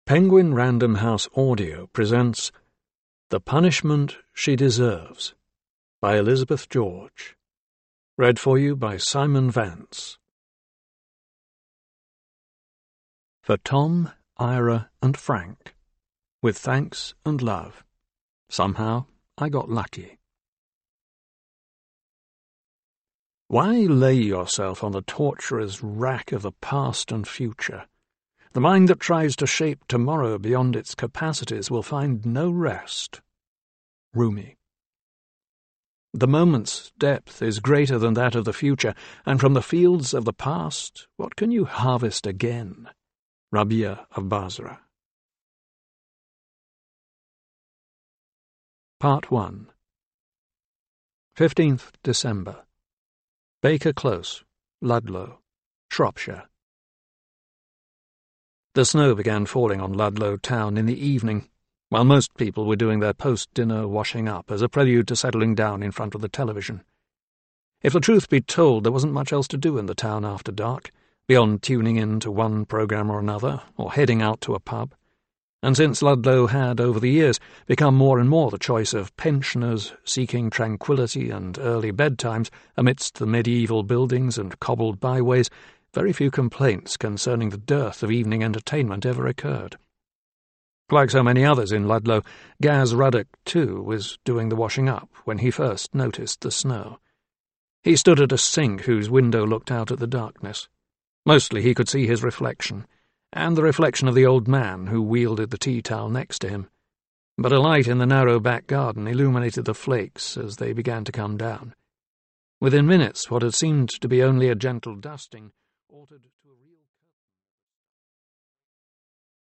Penguin Random House Audio presents The Punishment She Deserves by Elizabeth George. Read for you by Simon Vance. For Tom, Ira, and Frank, with thanks and love. Somehow I got lucky. Why lay yourself on the torturer's rack of the past and future? The mind that tries to shape tomorrow beyond its capacities will find no rest. Rumi. The moment's depth is greater than that of the future, and from the fields of the past, what can you harvest again? Rabia of Basra. Part 1. 15th December. Baker Close, Ludlow, Shropshire. The snow began falling on Ludlow town in the evening, while most people were doing their post-dinner washing up as a prelude to settling down in front of the television. If the truth be told, there wasn't much else to do in the town after dark, beyond tuning in to one programme or another, or heading out to a pub. And since Ludlow had, over the years, become more and more the choice of pensioners seeking tranquillity and early bedtimes amidst the medieval buildings and cobbled byways, very few complaints concerning the dearth of evening entertainment ever occurred. Like so many others in Ludlow, Gaz Ruddock, too, was doing the washing up when he first noticed the snow. He stood at a sink whose window looked out at the darkness. Mostly he could see his reflection, and the reflection of the old man who wielded the tea-towel next to him. But a light in the narrow back garden illuminated the flakes as they began to come down. Within minutes, what had seemed to be only a gentle dusting altered to a